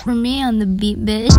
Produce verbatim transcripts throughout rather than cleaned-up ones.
For me on the beat, bitch.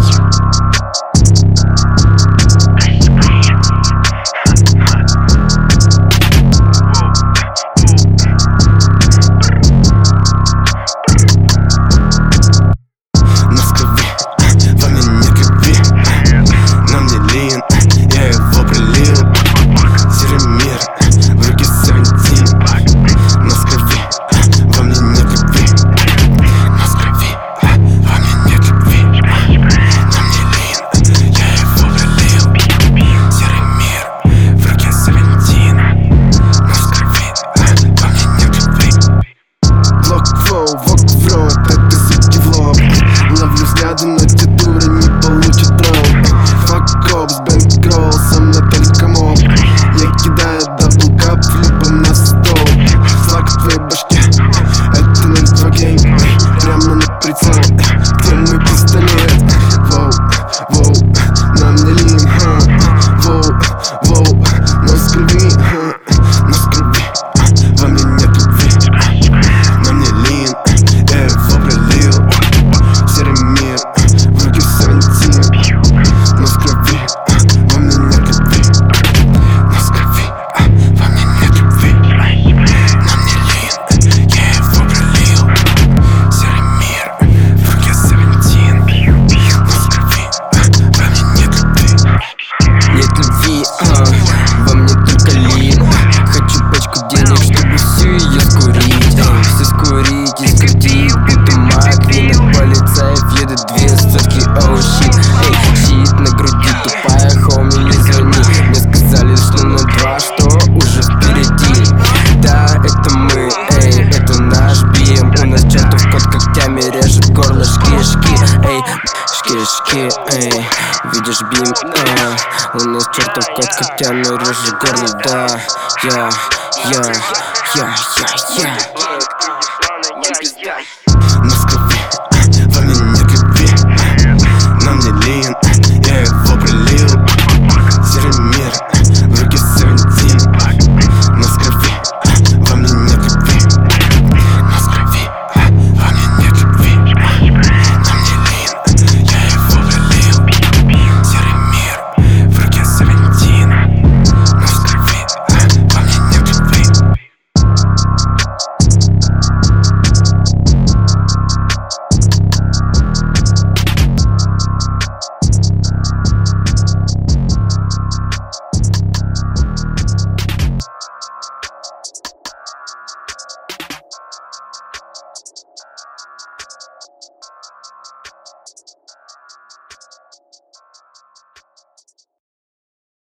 Но эти дуры не получат дроп. Fuck up, с бэнкролл, со мной только моб. Я кидаю даблкап, либо на стол. Флаг в твоей башке, это ноль два гейм. Прямо на прицел, где мой пистолет? Воу, воу, на мне лин, ха. Воу, воу, нос крови, ха. Нос крови, во мне нет любви. На мне лин, я его пролил. Серый мир, в руки севентин. Нос крови, во мне нет любви. Нос крови, во мне нет любви. На мне лин, я его пролил. Серый мир, в руки севентин. Нос крови, во мне нет любви. Нет любви, а, во мне только лин. Хочу пачку денег, чтобы всю ее скурить. Эй, все скурить и скрутить, будто Маквин. Полицаев едут две сотки, оу щит. Эй, щит на груди, тупая, хоми, не звони. Мне сказали, что на два, что уже впереди. Да, это мы, эй, это наш бим. У нас чертов кот когтями режет горло, шки-шки. Эй, шки-шки, эй, видишь бим, а. У нас чертов кот когтями режет горло, да. Я, я, я, я, я.